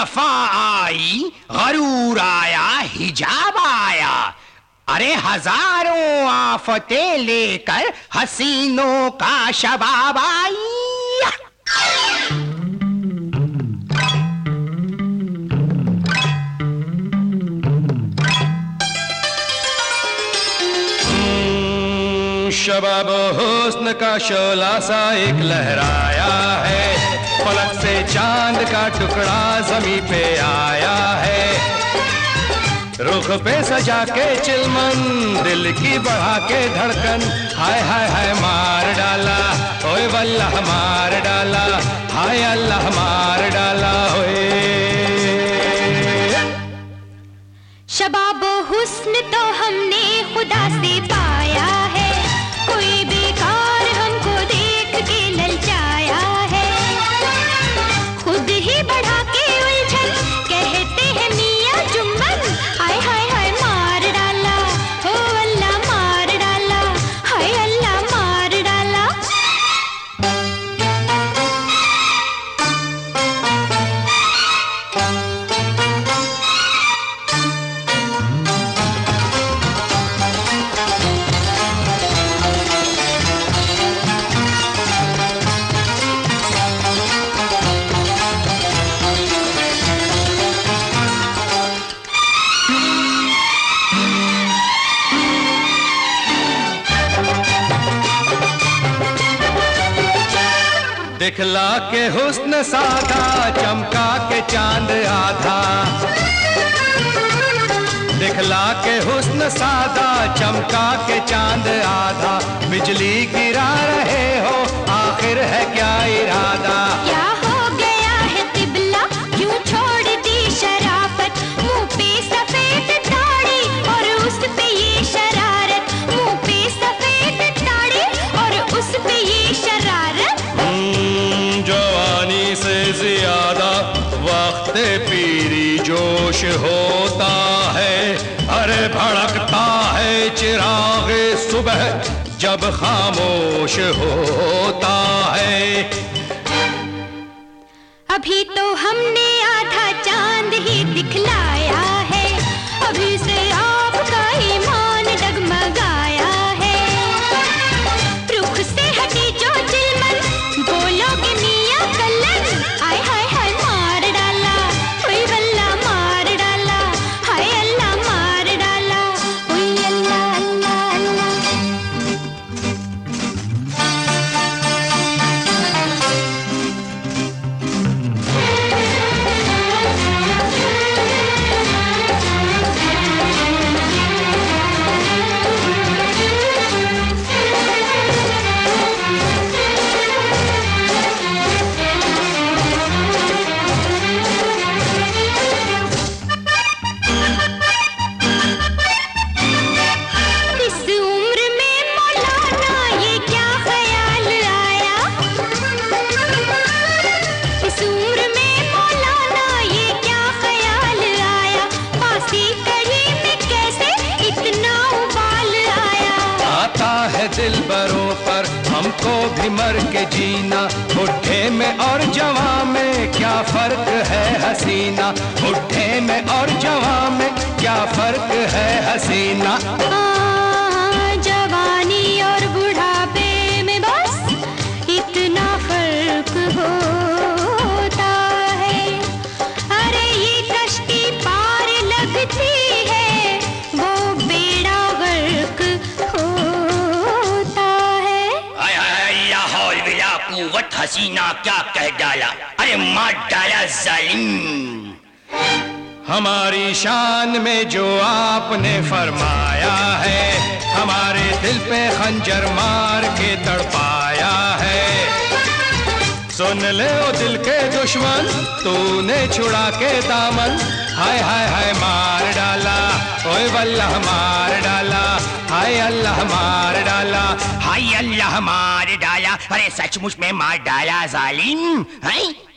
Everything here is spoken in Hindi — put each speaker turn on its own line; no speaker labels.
दफा आई, गरूर आया, हिजाब आया। अरे हजारों आफतें लेकर हसीनों का शबाब आई।
शबाब हुस्न का शोला सा एक लहराया है, पलक से चांद का टुकड़ा जमी पे आया है। रुख पे सजा के चिलमन, दिल की बढ़ा के धड़कन, हाय हाय हाय मार डाला, ओए वल्लाह मार डाला, हाय अल्लाह मार डाला। ओए
शबाब हुस्न तो हमने खुदा से पाया है, कोई बेकार हमको देख के ललचाया है। खुद ही बढ़ा के उलझन, कहते हैं मियां जुम्मन, हाय हाय हाय मार डाला, हो अल्लाह मार डाला, हाय अल्लाह मार डाला।
दिखला के हुस्न साधा, चमका के चांद आधा। दिखला के हुस्न साधा, चमका के चांद आधा। बिजली गिरा रहे हो, आखिर है क्या इरादा?
क्या हो गया है तिबला, क्यों छोड़ दी शराफत? मुंह पे सफेद दाढ़ी और उस पे ये शरारत, मुंह पे सफेद दाढ़ी और उस पे ये शरारत।
जवानी से ज्यादा वक्त पीरी जोश होता है, अरे भड़कता है चिराग सुबह जब खामोश होता है।
अभी तो हमने आधा चांद ही दिखलाया है, अभी से आपका ईमान डगमगाया है। रुख से हटी जो चिलमन, बोलोगे मियां कल्लन, हाय हाय हाय मार डाला, ओए वल्लाह मार डाला, हाय अल्लाह मार डाला, ओए अल्लाह अल्लाह अल्लाह।
दिलबरों पर हमको भी मर के जीना, बुढ़े में और जवां में क्या फर्क है हसीना, बुढ़े में और जवां में क्या फर्क है हसीना।
जवानी और बुढ़ापे में बस इतना फर्क होता है। अरे ये कश्ती पार लगती है, वो बेड़ा गर्क होता है।
आय आय या हौल बिला कुव्वत, हसीना क्या कह डाला, अरे मार डाला जालिम।
हमारी शान में जो आपने फरमाया है, हमारे दिल पे खंजर मार के तड़पाया है। सुन ले ओ दिल के दुश्मन, तूने छुड़ा के दामन, हाय हाय हाय मार डाला, ओए वल्लाह मार डाला, हाय अल्लाह मार डाला,
हाय अल्लाह मार डाला। अरे सचमुच में मार डाला जालिम है।